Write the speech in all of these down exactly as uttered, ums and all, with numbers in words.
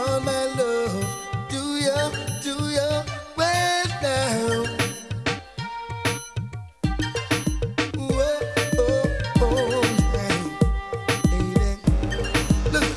want my love? Do you, do you? Well now. Whoa, oh, oh, hey, lady. Look,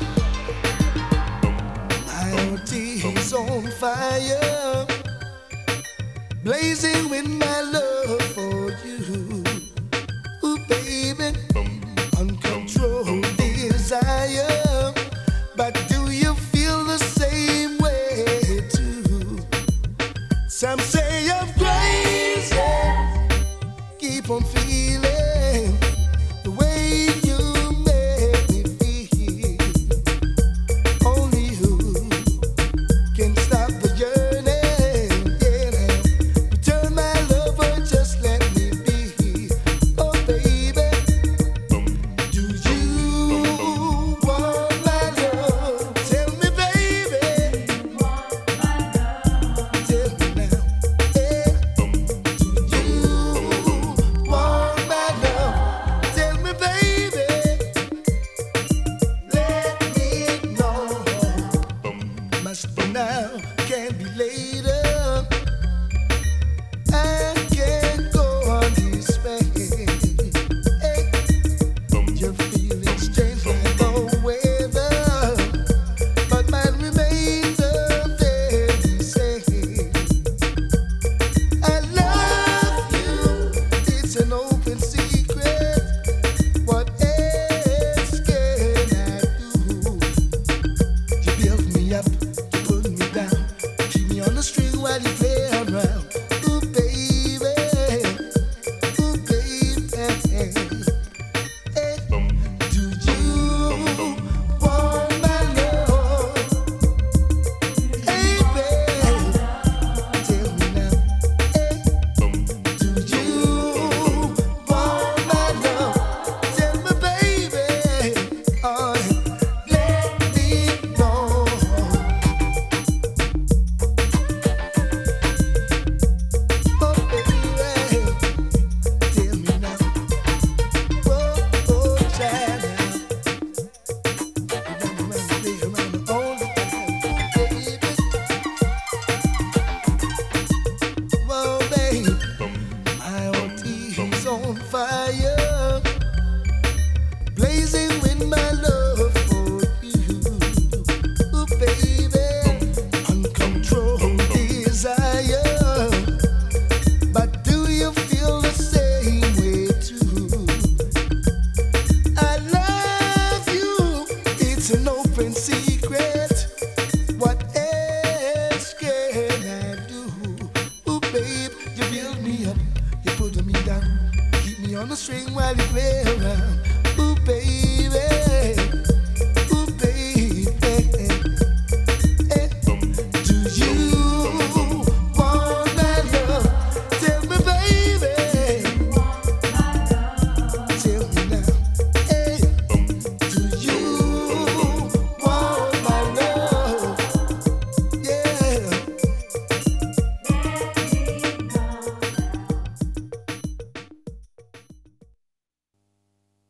my heart is on fire, blazing with my love for you. Ooh, baby, uncontrolled desire. But do you feel the same way too? Some say I'm crazy. Keep on feeling the way you make me feel. Only you can stop the journey. Yeah, return my lover, just let me be. Oh baby, do you want my love? Tell me, baby. Tell me now. Yeah. Do you want my love? Tell me, baby. Let me know. Must be now, can't be later. I can't go on this way. Hey, your feelings change like the weather, but mine remain the very same. I love you, it's an open secret. What else can I do? You build me up, you put me down, keep me on the string while you play around. Ooh, baby, ooh, baby. Hey, do you want my love? Hey, baby, tell me now. Hey, do you want my love? Tell me, baby. Oh, let me know. Oh, baby, tell me now. Oh, oh, child, now. You run around, play around all the time, baby. Oh, babe, my heart is on fire, blazing with my love for you. Ooh, baby, uncontrolled desire. But do you feel the same way too? I love you, it's an open secret. What else can I do? Ooh, babe, you build me up, you put me down, keep me on the string while you play around. Ooh, baby.